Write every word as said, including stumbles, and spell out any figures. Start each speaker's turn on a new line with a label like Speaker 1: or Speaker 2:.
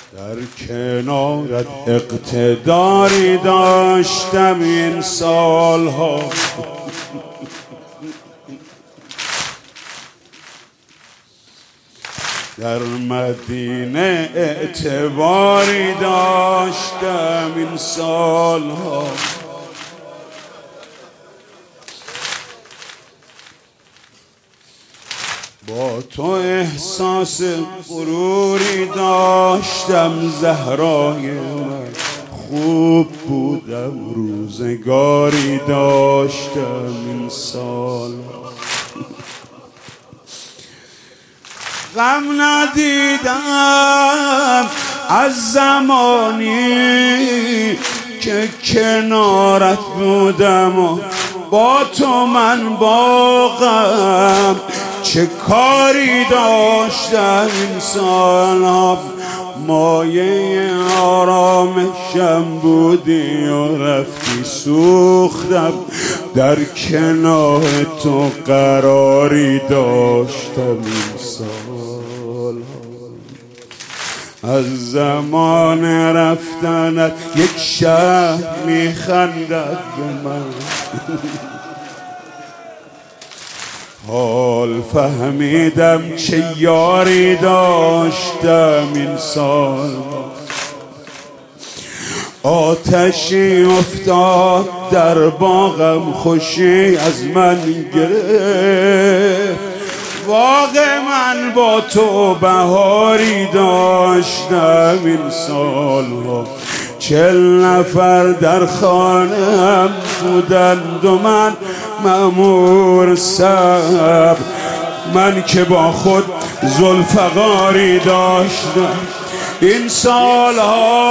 Speaker 1: در کنارت اقتداری داشتم این سالها، در مدینه اعتباری داشتم این سالها، با تو احساس غروری داشتم زهرای من، خوب بودم روزگاری داشتم این سالها، غم ندیدم از زمانی که کنارت بودم و با تو من با غم چه کاری داشتم این سالها، مایه آرامشم بودی و رفتی سوختم، در کنار تو قراری داشتم این سالها، از زمان رفتنت یک شهر میخندد به من، حال فهمیدم چه یاری داشتم این سال، آتشی افتاد در باغم خوشی از من گرفت، واقع من با تو بهاری داشتم این سالها، چل نفر در خانه‌ام بودند و من مأمور صبر، من که با خود ذوالفقاری داشتم این سالها،